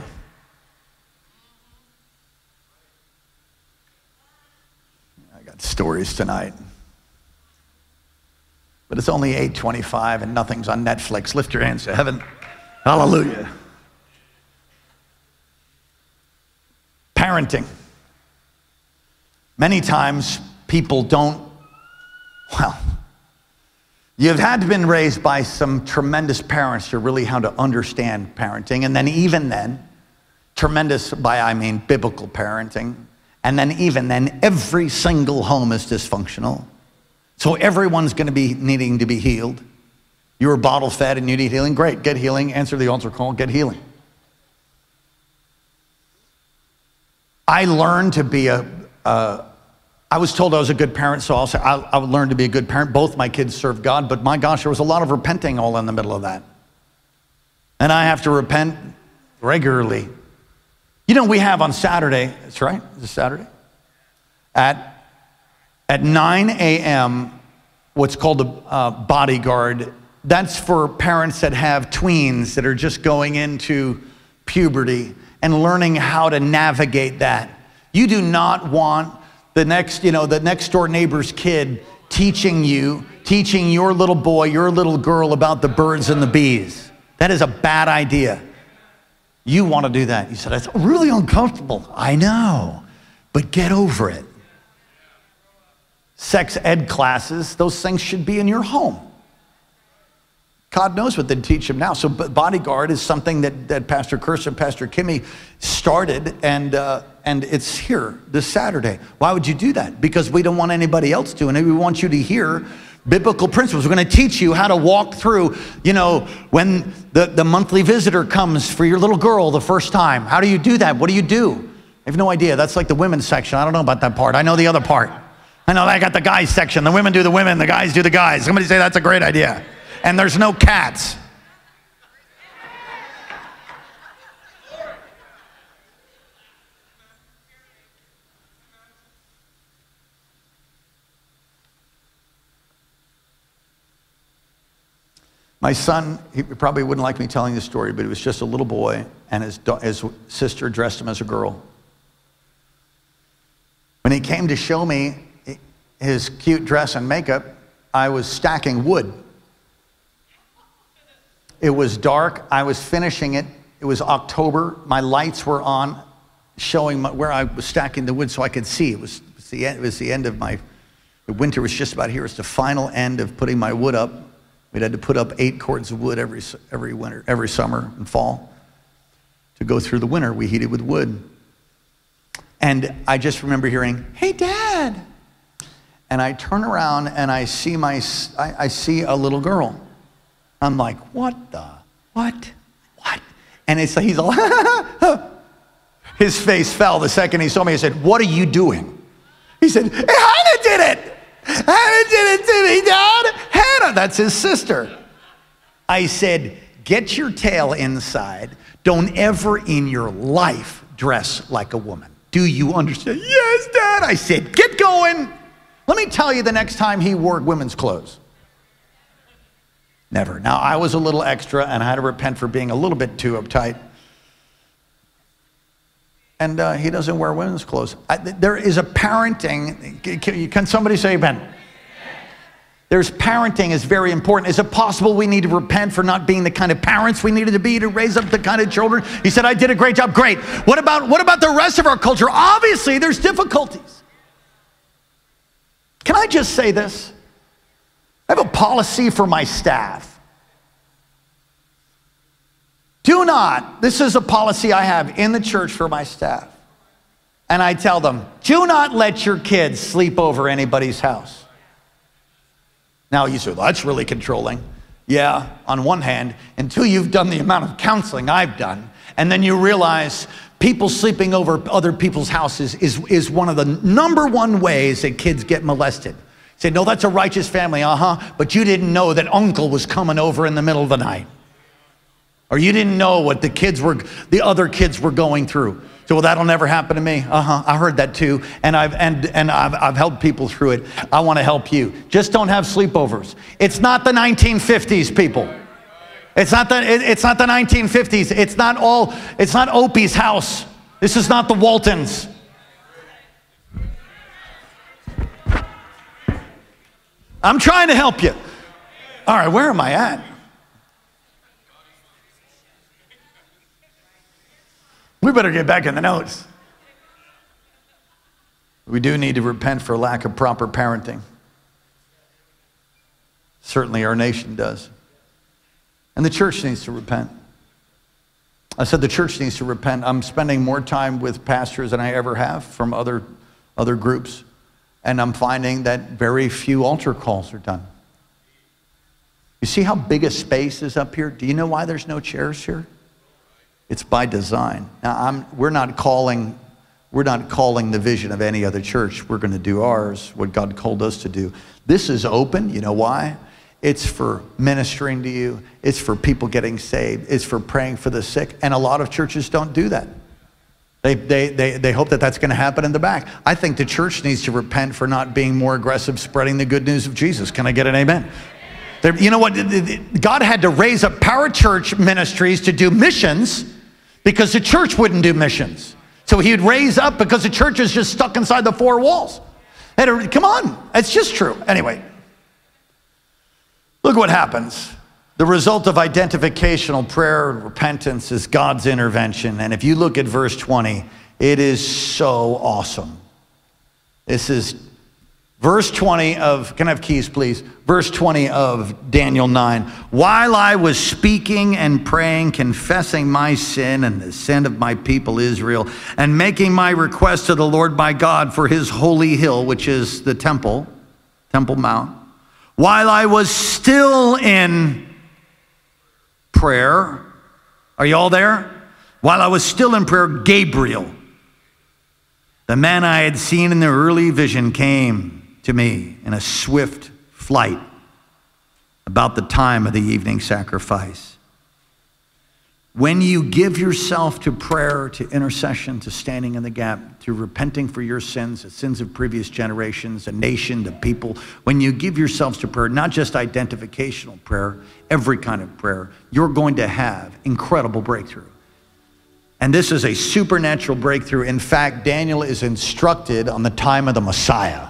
I got stories tonight. But it's only eight twenty-five and nothing's on Netflix. Lift your hands to heaven. Hallelujah. Parenting. Many times people don't, well, you've had to been raised by some tremendous parents to really how to understand parenting. And then even then, tremendous by I mean biblical parenting. And then even then, every single home is dysfunctional. So everyone's going to be needing to be healed. You were bottle fed and you need healing. Great, get healing. Answer the altar call, get healing. I learned to be a, a I was told I was a good parent, so I'll say I, I would learn to be a good parent. Both my kids served God, but my gosh, there was a lot of repenting all in the middle of that. And I have to repent regularly. You know, we have on Saturday, that's right, it's Saturday, at, at nine a.m., what's called a uh, bodyguard. That's for parents that have tweens that are just going into puberty and learning how to navigate that. You do not want the next, you know, the next door neighbor's kid teaching you, teaching your little boy, your little girl about the birds and the bees. That is a bad idea. You want to do that. You said, that's really uncomfortable. I know, but get over it. Sex ed classes, those things should be in your home. God knows what they teach them now. So bodyguard is something that, that Pastor Kirsten and Pastor Kimmy started, and uh, and it's here this Saturday. Why would you do that? Because we don't want anybody else to, and we want you to hear biblical principles. We're going to teach you how to walk through, you know, when the, the monthly visitor comes for your little girl the first time. How do you do that? What do you do? I have no idea. That's like the women's section. I don't know about that part. I know the other part. I know I got the guys section. The women do the women, the guys do the guys. Somebody say that's a great idea. And there's no cats. My son, he probably wouldn't like me telling this story, but he was just a little boy, and his, his sister dressed him as a girl. When he came to show me his cute dress and makeup, I was stacking wood. It was dark. I was finishing it. It was October. My lights were on, showing my, where I was stacking the wood so I could see. It was, it was, the, end, it was the end of my, the winter was just about here. It's the final end of putting my wood up. We'd had to put up eight cords of wood every, every winter, every summer and fall. To go through the winter, we heated with wood. And I just remember hearing, hey, Dad. And I turn around and I see my, I, I see a little girl. I'm like, what the, what, what? And it's like, he's all, his face fell the second he saw me. I said, what are you doing? He said, hey, Hannah did it. Hannah did it to me, Dad. Hannah, that's his sister. I said, get your tail inside. Don't ever in your life dress like a woman. Do you understand? Yes, Dad. I said, get going. Let me tell you the next time he wore women's clothes. Never. Now, I was a little extra, and I had to repent for being a little bit too uptight. And uh, he doesn't wear women's clothes. I, there is a parenting. Can, can somebody say amen? There's parenting is very important. Is it possible we need to repent for not being the kind of parents we needed to be to raise up the kind of children? He said, I did a great job. Great. What about, what about the rest of our culture? Obviously, there's difficulties. Can I just say this? I have a policy for my staff. Do not, this is a policy I have in the church for my staff. And I tell them, do not let your kids sleep over anybody's house. Now you say, well, that's really controlling. Yeah, on one hand, until you've done the amount of counseling I've done, and then you realize people sleeping over other people's houses is, is one of the number one ways that kids get molested. Say, no, that's a righteous family, uh-huh, but you didn't know that uncle was coming over in the middle of the night. Or you didn't know what the kids were, the other kids were going through. So, well, that'll never happen to me. Uh-huh, I heard that too, and I've and and I've, I've helped people through it. I want to help you. Just don't have sleepovers. It's not the nineteen fifties, people. It's not the it, it's not the nineteen fifties. It's not all. It's not Opie's house. This is not the Waltons. I'm trying to help you. All right, where am I at? We better get back in the notes. We do need to repent for lack of proper parenting. Certainly our nation does. And the church needs to repent. I said the church needs to repent. I'm spending more time with pastors than I ever have from other, other groups. And I'm finding that very few altar calls are done. You see how big a space is up here? Do you know why there's no chairs here? It's by design. Now, I'm, we're not calling, we're not calling the vision of any other church. We're going to do ours, what God called us to do. This is open. You know why? It's for ministering to you. It's for people getting saved. It's for praying for the sick. And a lot of churches don't do that. They, they, they, they hope that that's going to happen in the back. I think the church needs to repent for not being more aggressive spreading the good news of Jesus. Can I get an amen? There, you know what? God had to raise up parachurch ministries to do missions because the church wouldn't do missions. So he would raise up because the church is just stuck inside the four walls. And come on, it's just true. Anyway, look what happens. The result of identificational prayer and repentance is God's intervention. And if you look at verse twenty, it is so awesome. This is verse twenty of, can I have keys, please? Verse twenty of Daniel nine. While I was speaking and praying, confessing my sin and the sin of my people Israel, and making my request to the Lord my God for his holy hill, which is the temple, Temple Mount, while I was still in prayer, are you all there? While I was still in prayer, Gabriel, the man I had seen in the early vision, came to me in a swift flight about the time of the evening sacrifice. When you give yourself to prayer, to intercession, to standing in the gap, to repenting for your sins, the sins of previous generations, a nation, the people, when you give yourselves to prayer, not just identificational prayer, every kind of prayer, you're going to have incredible breakthrough. And this is a supernatural breakthrough. In fact, Daniel is instructed on the time of the Messiah.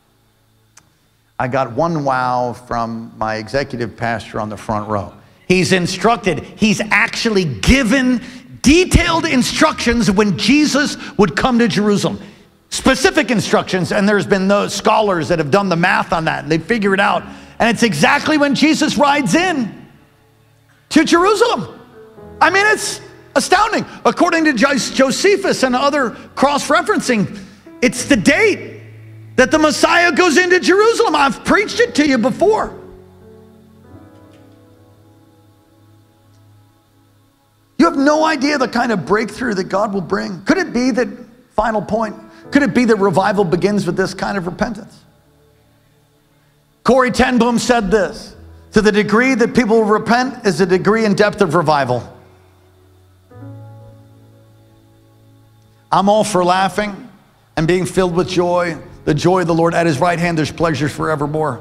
I got one wow from my executive pastor on the front row. He's instructed, he's actually given detailed instructions when Jesus would come to Jerusalem. Specific instructions, and there's been those scholars that have done the math on that, and they figure it out. And it's exactly when Jesus rides in to Jerusalem. I mean, it's astounding. According to Josephus and other cross-referencing, it's the date. that the Messiah goes into Jerusalem. I've preached it to you before. You have no idea the kind of breakthrough that God will bring. Could it be that, final point, could it be that revival begins with this kind of repentance? Corrie ten Boom said this: to the degree that people will repent is the degree and depth of revival. I'm all for laughing and being filled with joy. The joy of the Lord, at his right hand there's pleasures forevermore.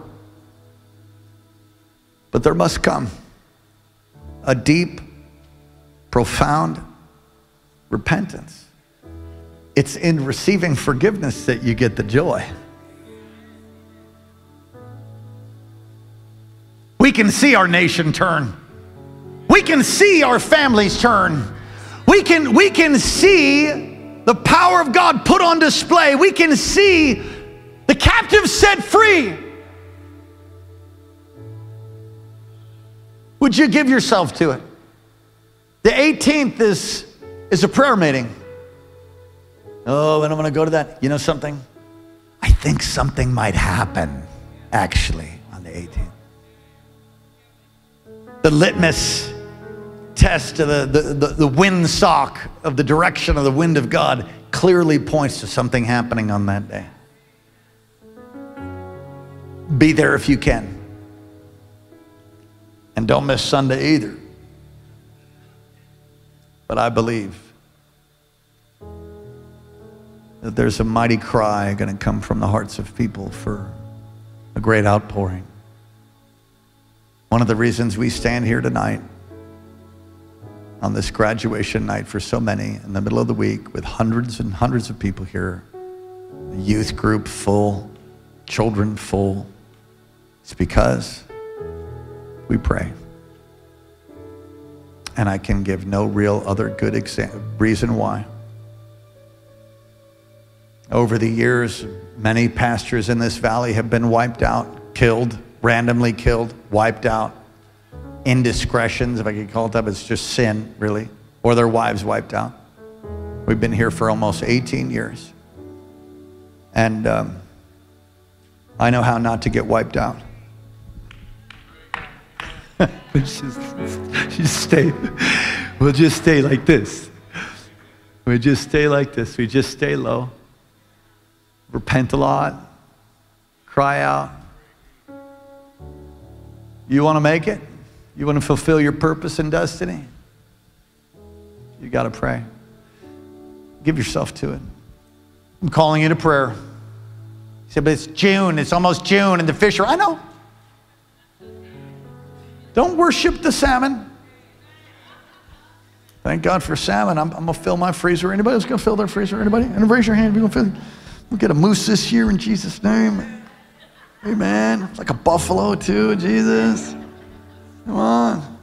But there must come a deep, profound repentance. It's in receiving forgiveness that you get the joy. We can see our nation turn. We can see our families turn. We can, we can see the power of God put on display. We can see the captives set free. Would you give yourself to it? The eighteenth is, is a prayer meeting. Oh, and I'm going to go to that. You know something? I think something might happen, actually, on the eighteenth. The litmus test of the, the, the, the windsock of the direction of the wind of God clearly points to something happening on that day. Be there if you can. And don't miss Sunday either. But I believe that there's a mighty cry going to come from the hearts of people for a great outpouring. One of the reasons we stand here tonight on this graduation night for so many in the middle of the week with hundreds and hundreds of people here, a youth group full, children full, it's because we pray. And I can give no real other good exa- reason why. Over the years, many pastors in this valley have been wiped out, killed, randomly killed, wiped out. Indiscretions, if I could call it that, but it's just sin, really. Or their wives wiped out. We've been here for almost eighteen years. And um, I know how not to get wiped out. We'll just, just stay. We'll just stay like this. We just stay like this. We just stay low. Repent a lot. Cry out. You want to make it? You want to fulfill your purpose and destiny? You got to pray. Give yourself to it. I'm calling you to prayer. You said, but it's June. It's almost June, and the fish are. I know. Don't worship the salmon. Thank God for salmon. I'm, I'm going to fill my freezer. Anybody else going to fill their freezer? Anybody? And raise your hand if you're going to fill it. We'll get a moose this year in Jesus' name. Amen. It's like a buffalo too, Jesus. Come on.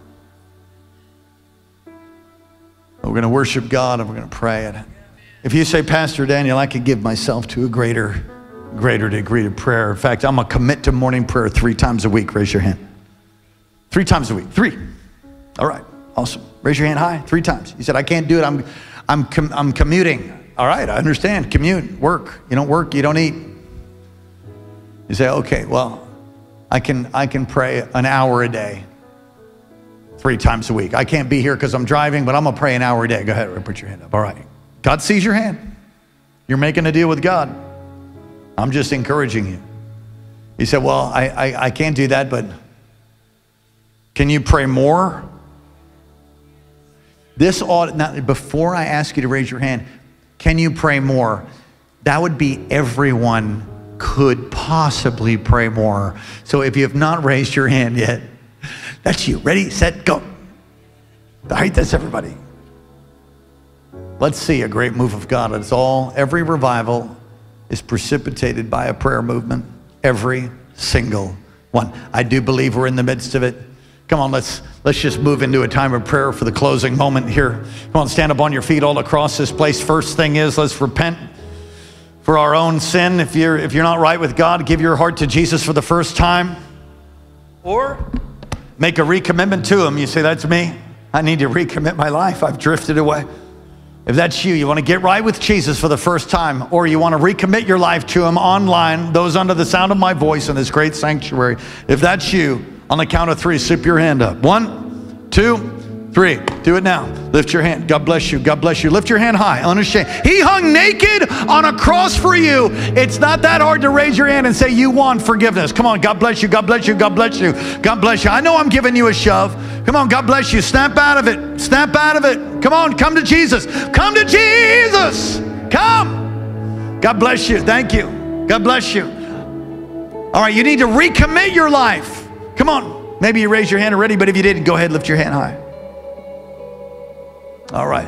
We're going to worship God and we're going to pray it. If you say, Pastor Daniel, I could give myself to a greater, greater degree of prayer. In fact, I'm going to commit to morning prayer three times a week. Raise your hand. Three times a week. Three. All right. Awesome. Raise your hand high. Three times. You said, I can't do it. I'm, I'm, com- I'm commuting. All right. I understand. Commute. Work. You don't work. You don't eat. You say, okay, well, I can, I can pray an hour a day. Three times a week. I can't be here because I'm driving, but I'm going to pray an hour a day. Go ahead. Put your hand up. All right. God sees your hand. You're making a deal with God. I'm just encouraging you. You said, well, I, I, I can't do that, but can you pray more? This ought, now, before I ask you to raise your hand, can you pray more? That would be everyone could possibly pray more. So if you have not raised your hand yet, that's you. Ready, set, go. All right, that's everybody. Let's see a great move of God. It's all, every revival is precipitated by a prayer movement. Every single one. I do believe we're in the midst of it. Come on, let's let's just move into a time of prayer for the closing moment here. Come on, stand up on your feet all across this place. First thing is, let's repent for our own sin. If you're if you're not right with God, give your heart to Jesus for the first time. Or make a recommitment to him. You say, that's me. I need to recommit my life. I've drifted away. If that's you, you want to get right with Jesus for the first time, or you want to recommit your life to him online, those under the sound of my voice in this great sanctuary, if that's you, on the count of three, slip your hand up. One, two, three. Do it now. Lift your hand. God bless you. God bless you. Lift your hand high, unashamed. He hung naked on a cross for you. It's not that hard to raise your hand and say you want forgiveness. Come on. God bless you. God bless you. God bless you. God bless you. I know I'm giving you a shove. Come on. God bless you. Snap out of it. Snap out of it. Come on. Come to Jesus. Come to Jesus. Come. God bless you. Thank you. God bless you. All right. You need to recommit your life. Come on. Maybe you raised your hand already, but if you didn't, go ahead, lift your hand high. All right.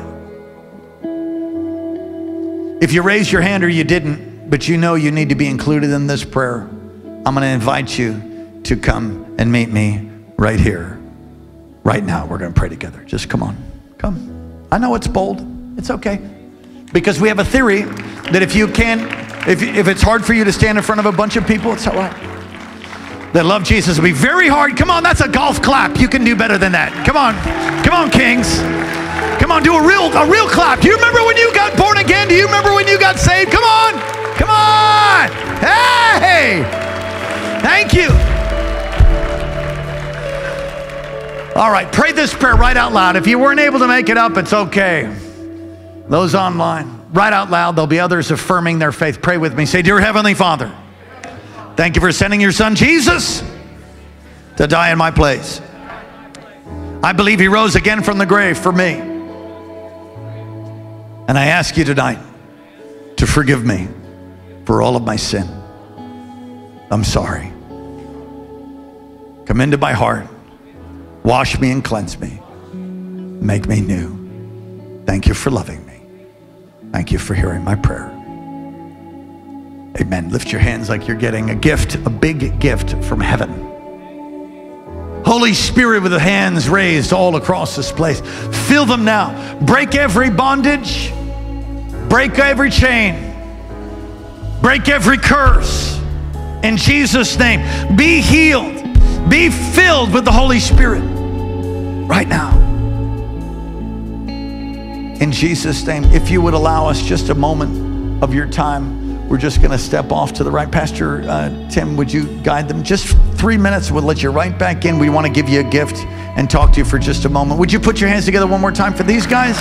If you raised your hand or you didn't, but you know you need to be included in this prayer, I'm going to invite you to come and meet me right here, right now. We're going to pray together. Just come on. Come. I know it's bold. It's okay. Because we have a theory that if you can't, if, if it's hard for you to stand in front of a bunch of people, it's all right. That love Jesus will be very hard. Come on, that's a golf clap. You can do better than that. Come on. Come on, Kings. Come on, do a real a real clap. Do you remember when you got born again? Do you remember when you got saved? Come on. Come on. Hey. Thank you. All right, pray this prayer right out loud. If you weren't able to make it up, it's okay. Those online, right out loud. There'll be others affirming their faith. Pray with me. Say, Dear Heavenly Father, thank you for sending your son Jesus to die in my place. I believe he rose again from the grave for me. And I ask you tonight to forgive me for all of my sin. I'm sorry. Come into my heart. Wash me and cleanse me. Make me new. Thank you for loving me. Thank you for hearing my prayer. Amen. Lift your hands like you're getting a gift, a big gift from heaven. Holy Spirit, with the hands raised all across this place, fill them now. Break every bondage. Break every chain. Break every curse. In Jesus' name, be healed. Be filled with the Holy Spirit right now. In Jesus' name, if you would allow us just a moment of your time, we're just going to step off to the right. Pastor uh, Tim, would you guide them? Just three minutes. We'll let you right back in. We want to give you a gift and talk to you for just a moment. Would you put your hands together one more time for these guys?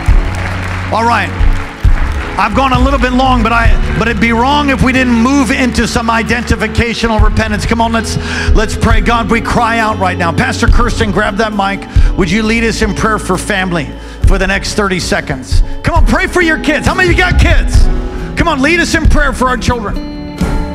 All right. I've gone a little bit long, but I but it'd be wrong if we didn't move into some identificational repentance. Come on, let's let's pray. God, we cry out right now. Pastor Kirsten, grab that mic. Would you lead us in prayer for family for the next thirty seconds? Come on, pray for your kids. How many of you got kids? Come on, lead us in prayer for our children.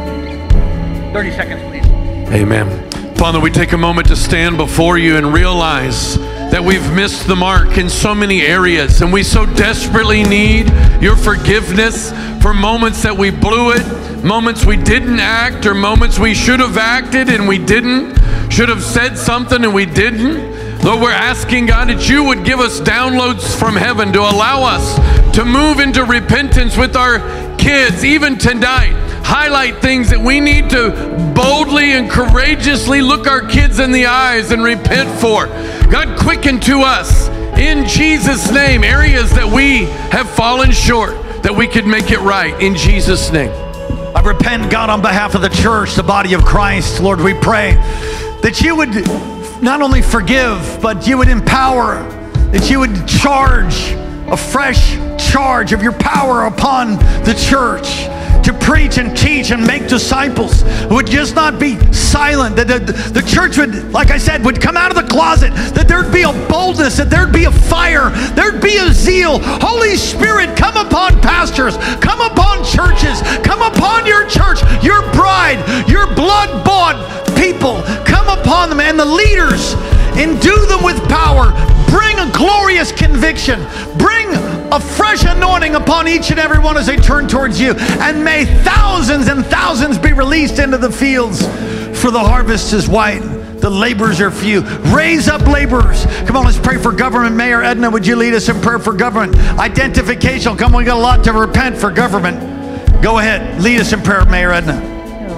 thirty seconds, please. Amen. Father, we take a moment to stand before you and realize that we've missed the mark in so many areas, and we so desperately need your forgiveness for moments that we blew it, moments we didn't act, or moments we should have acted and we didn't, should have said something and we didn't. Lord, we're asking, God, that you would give us downloads from heaven to allow us to move into repentance with our kids, even tonight. Highlight things that we need to boldly and courageously look our kids in the eyes and repent for. God, quicken to us, in Jesus' name, areas that we have fallen short, that we could make it right, in Jesus' name. I repent, God, on behalf of the church, the body of Christ. Lord, we pray that you would not only forgive, but you would empower, that you would charge a fresh charge of your power upon the church to preach and teach and make disciples who would just not be silent, that the, the church would, like I said, would come out of the closet, that there'd be a boldness, that there'd be a fire, there'd be a zeal. Holy Spirit, come upon pastors, come upon churches, come upon your church, your bride, your blood-bought people, come upon them, and the leaders, endue them with power. Bring a glorious conviction. Bring a fresh anointing upon each and every one as they turn towards you. And may thousands and thousands be released into the fields, for the harvest is white, the laborers are few. Raise up laborers. Come on, let's pray for government. Mayor Edna, would you lead us in prayer for government? Identification. Come on, we got a lot to repent for government. Go ahead, lead us in prayer, Mayor Edna.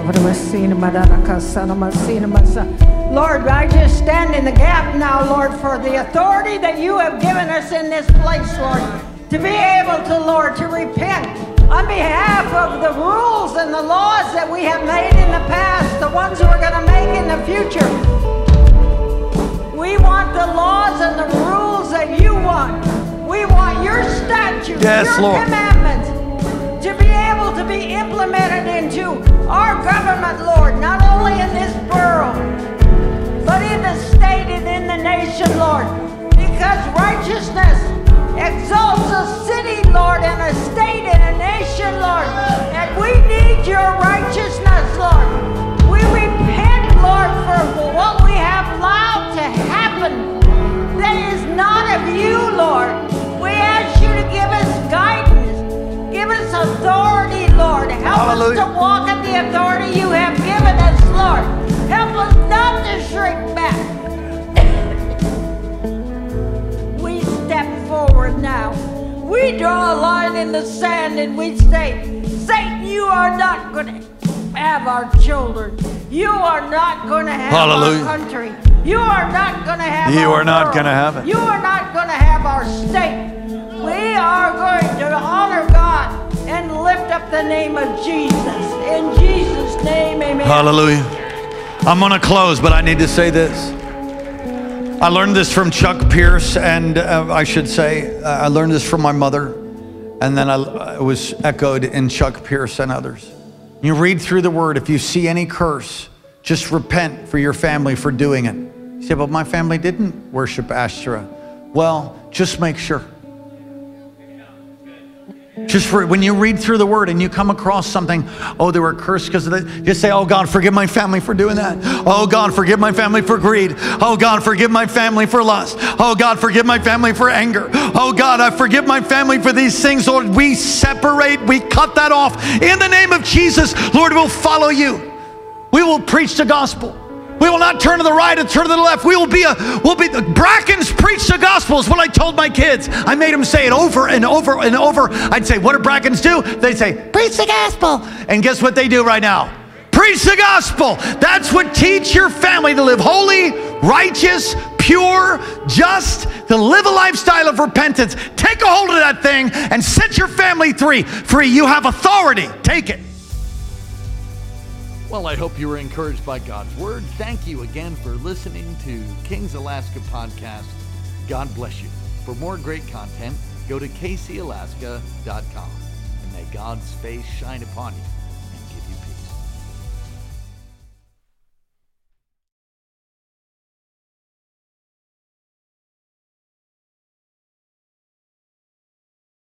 Lord, I just stand in the gap now, Lord, for the authority that you have given us in this place, Lord. to be able to, Lord, to repent on behalf of the rules and the laws that we have made in the past, the ones we're going to make in the future. We want the laws and the rules that you want. We want your statutes, yes, your Lord. commandments to be able to be implemented into our government, Lord, not only in this borough, but in the state and in the nation, Lord, because righteousness exalts a city, Lord, and a state and a nation, Lord, and we need your righteousness, Lord. We repent, Lord, for what we have allowed to happen that is not of you, Lord. We ask you to give us guidance, give us authority, Lord. Help Hallelujah. us to walk in the authority you have given us, Lord. Help us not to shrink back. We step forward now. We draw a line in the sand and we say, Satan, you are not going to have our children. You are not going to have Hallelujah. our country. You are not going to have You our are not world. going to have it. You are not going to have our state. We are going to honor God and lift up the name of Jesus. In Jesus' name, amen. Hallelujah. I'm going to close, but I need to say this. I learned this from Chuck Pierce, and uh, I should say, uh, I learned this from my mother, and then I, it was echoed in Chuck Pierce and others. You read through the word, if you see any curse, just repent for your family for doing it. You say, but my family didn't worship Ashtoreth. Well, just make sure. Just for when you read through the word and you come across something, oh, they were cursed because of that. Just say, oh God, forgive my family for doing that. Oh God, forgive my family for greed. Oh God, forgive my family for lust. Oh God, forgive my family for anger. Oh God, I forgive my family for these things. Lord, we separate, we cut that off. In the name of Jesus, Lord, we'll follow you. We will preach the gospel. We will not turn to the right and turn to the left. We will be a, we'll be, the Brackens preach the gospel is what I told my kids. I made them say it over and over and over. I'd say, what do Brackens do? They'd say, preach the gospel. And guess what they do right now? Preach the gospel. That's what teach your family to live holy, righteous, pure, just, to live a lifestyle of repentance. Take a hold of that thing and set your family free. Free. You have authority. Take it. Well, I hope you were encouraged by God's word. Thank you again for listening to Kings Alaska Podcast. God bless you. For more great content, go to k c alaska dot com. And may God's face shine upon you.